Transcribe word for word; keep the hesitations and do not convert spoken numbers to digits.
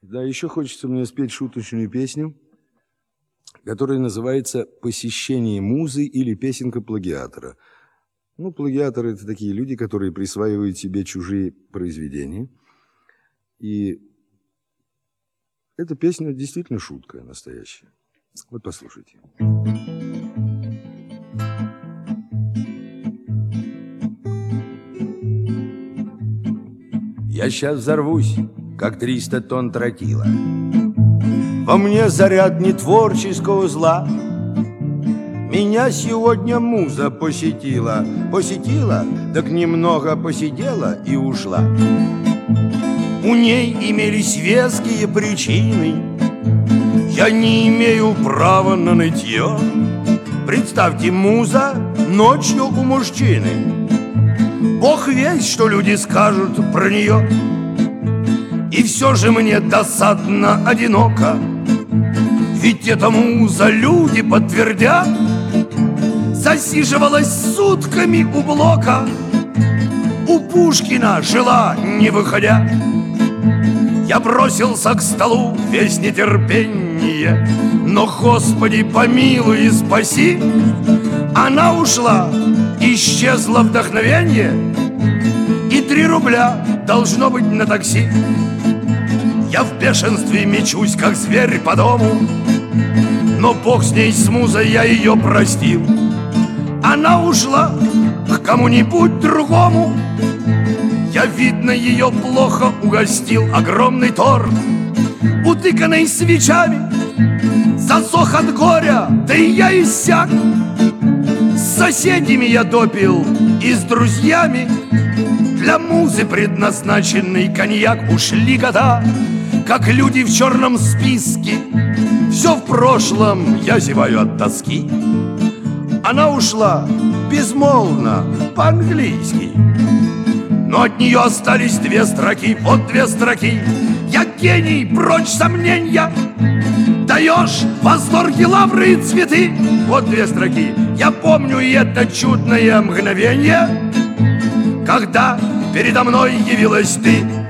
Да, еще хочется мне спеть шуточную песню, которая называется «Посещение музы» или «Песенка плагиатора». Ну, плагиаторы – это такие люди, которые присваивают себе чужие произведения. И эта песня действительно шутка настоящая. Вот послушайте. Я сейчас взорвусь, как триста тонн тротила. Во мне заряд нетворческого зла. Меня сегодня муза посетила. Посетила, так немного посидела и ушла. У ней имелись веские причины. Я не имею права на нытье. Представьте, муза ночью у мужчины. Бог весть, что люди скажут про нее. И все же мне досадно одиноко. Ведь эта муза, люди подтвердят, засиживалась сутками у блока. У Пушкина жила, не выходя. Я бросился к столу весь нетерпение. Но, Господи, помилуй и спаси. Она ушла, исчезло вдохновение. И три рубля должно быть на такси. Я в бешенстве мечусь, как зверь по дому. Но Бог с ней, с музой, я ее простил. Она ушла к кому-нибудь другому. Я, видно, ее плохо угостил. Огромный торт, утыканный свечами, засох от горя, да и я иссяк. С соседями я допил и с друзьями. Для музы предназначенный коньяк. Ушли года, как люди в черном списке. Все в прошлом, я зеваю от тоски. Она ушла безмолвно, по-английски. Но от нее остались две строки. Вот две строки. Я гений, прочь сомнения. Даешь восторги, лавры и цветы. Вот две строки. Я помню и это чудное мгновение, когда передо мной явилась ты.